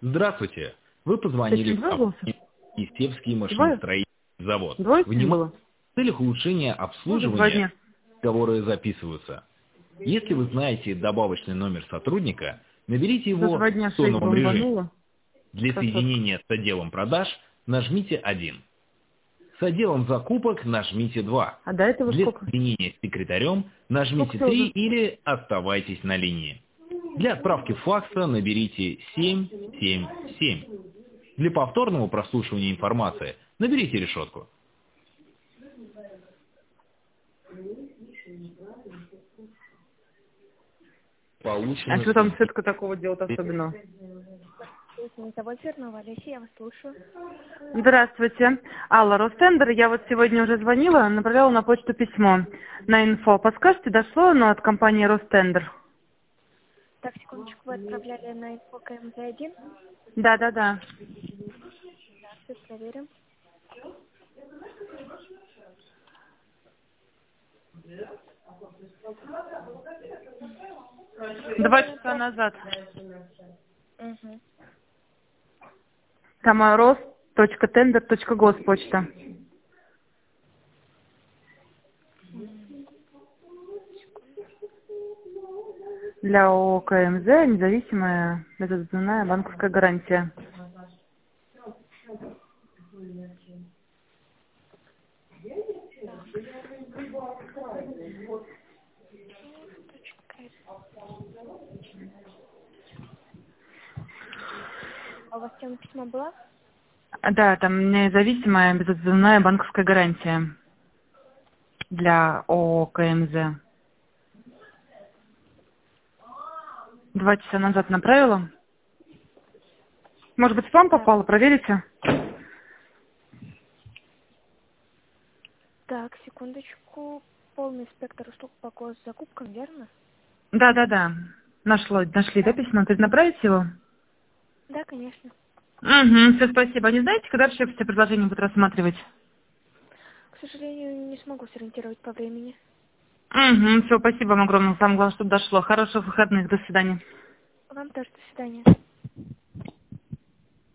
Здравствуйте. Вы позвонили в компанию Истевский машиностроительный завод. Внимание! В целях улучшения обслуживания разговоры записываются. Если вы знаете добавочный номер сотрудника, наберите его в тоновом режиме. Для соединения с отделом продаж нажмите 1. С отделом закупок нажмите 2. А до этого Для сколько? соединения с секретарем нажмите Сколько 3 уже? или оставайтесь на линии. Для отправки факса наберите 777. Для повторного прослушивания информации наберите решетку. А что там сетка такого делать особенного? Завод Зернова, Олеся, я вас слушаю. Здравствуйте. Алла, Ростендер. Я вот сегодня уже звонила, направляла на почту письмо на инфо. Подскажете, дошло оно от компании Ростендер? Так, секундочку, вы отправляли на инфо КМЗ-1? Да. Да, все проверим. Два часа назад. Угу. Там rost.tender.gos почта. Для ООО КМЗ независимая безотзывная банковская гарантия. А у вас тема письма была? Да, там независимая безотзывная банковская гарантия для ООО КМЗ. 2 часа назад направила. Может быть, в спам попало? Проверите? Так, секундочку. Полный спектр услуг по госзакупкам, верно? Да. Нашли, да, письмо? Ты направите его? Да, конечно. Угу, все, спасибо. Не знаете, когда вообще все предложения будут рассматривать? К сожалению, не смогу сориентировать по времени. Угу, все, спасибо вам огромное. Самое главное, чтобы дошло. Хороших выходных. До свидания. Вам тоже до свидания.